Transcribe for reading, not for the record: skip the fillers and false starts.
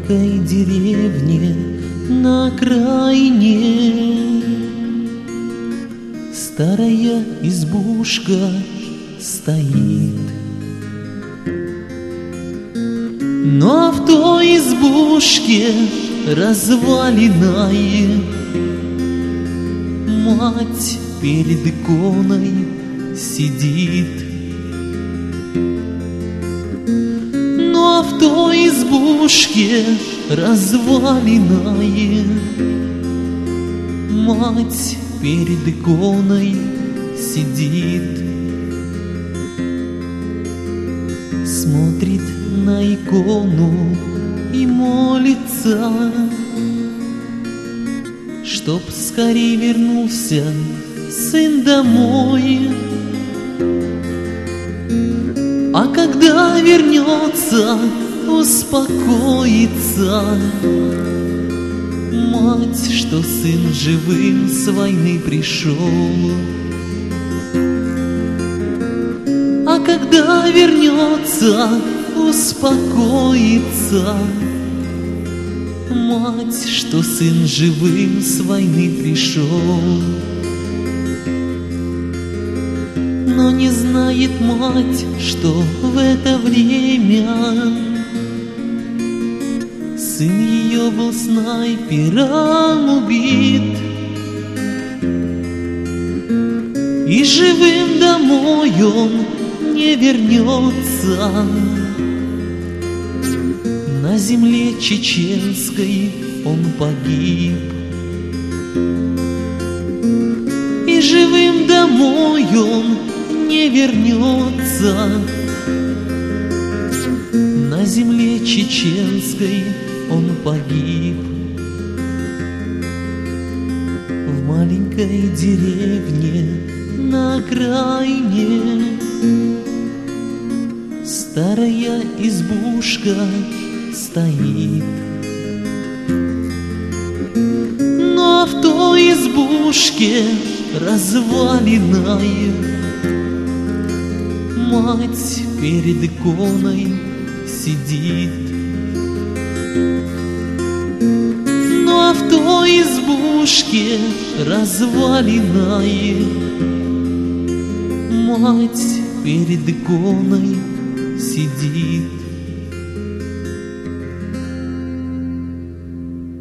маленькой деревне на окраине старая избушка стоит. Но в той избушке развалиной мать перед иконой сидит. Но в той избушке развалиной мать перед иконой сидит. Смотрит на икону и молится, чтоб скорей вернулся сын домой. А когда вернется, успокоится мать, что сын живым с войны пришел. А когда вернется, успокоится мать, что сын живым с войны пришел. Но не знает мать, что в это время сын ее был снайпером убит. И живым домой он не вернется. На земле чеченской он погиб. И живым домой он не вернется. На земле чеченской он погиб. В маленькой деревне на окраине старая избушка стоит. Но в той избушке развалиной мать перед иконой сидит. Но в той избушке развалиной мать перед иконой сидит.